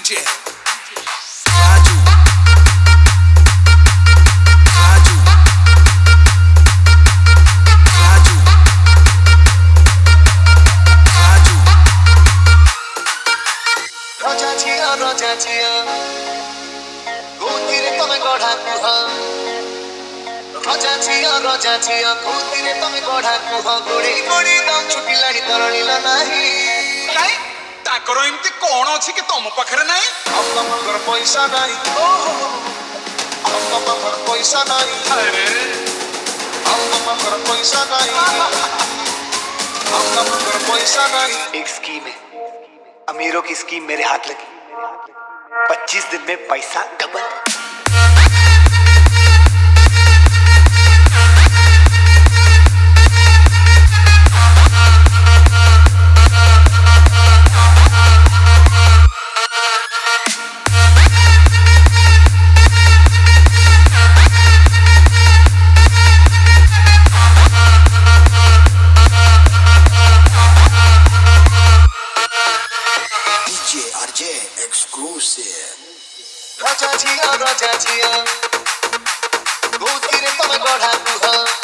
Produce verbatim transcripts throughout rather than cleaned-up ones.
DJ Raju Raju Raju Raju रजा छिया रजा छिया गोतीरे तमे गढ़ा कुह रजा छिया रजा छिया गोतीरे तमे गढ़ा कुह गोड़ी गोड़ी दम छुटी लाड़ी तरणीला नाही काई ताकर एमती कोन अछि कि तम पाखरे नै हम तमकर पैसा नाही ओहो हम तमकर पैसा नाही अरे हम तमकर पैसा नाही हम तमकर पैसा नाही। एक स्कीम है, अमीरों की स्कीम मेरे हाथ लगी, पच्चीस दिन में पैसा डबल। रजा छिया रजा छिया गोतीरे तमे गढ़ा कुह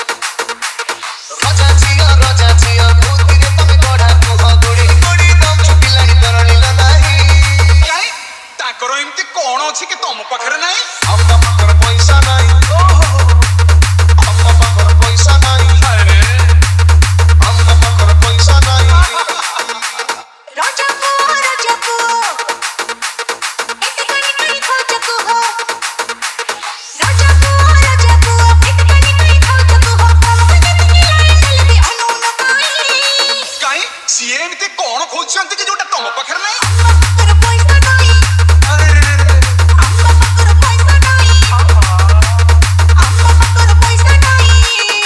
रजा छिया रजा छिया गोतीरे तमे गढ़ा कुह गोड़ी गोड़ी दम छुटी लाड़ी तरणीला नाही काई ताकर एमती कोन अछि कि तम पाखरे नै हम तमकर पैसा नाही ओहो हम तमकर पैसा नाही अरे हम तमकर पैसा नाही। राजा को राजा को एक कणी कणी खोज को हो राजा को राजा को एक कणी कणी खोज को हो मुझे खिलाए चलबे अनून पाई काई सीए एमती कोन खोजछंती कि जोटा तम पाखरे नै अम्मा पकर पैसा नहीं अरे अम्मा पकर पैसा नहीं अम्मा पकर पैसा नहीं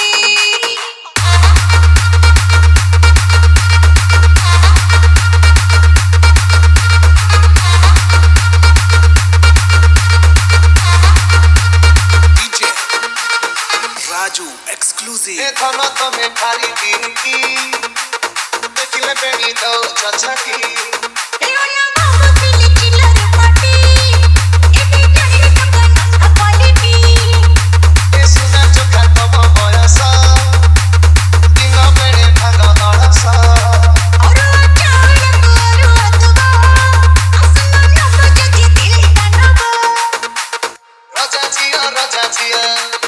डीजे राजू एक्सक्लूसिव देखो न तमे खाली गिरकी देखले बेनी दो छछकी एओला बाबू पिली चिल्लर पाटी एते जाने तक क्वालिटी ए सुना चोखा तम बयसा दिन बेड़े भाग अड़सा और अचानक और अदबा आसमान बजती दिल तनबा रजा छिया रजा छिया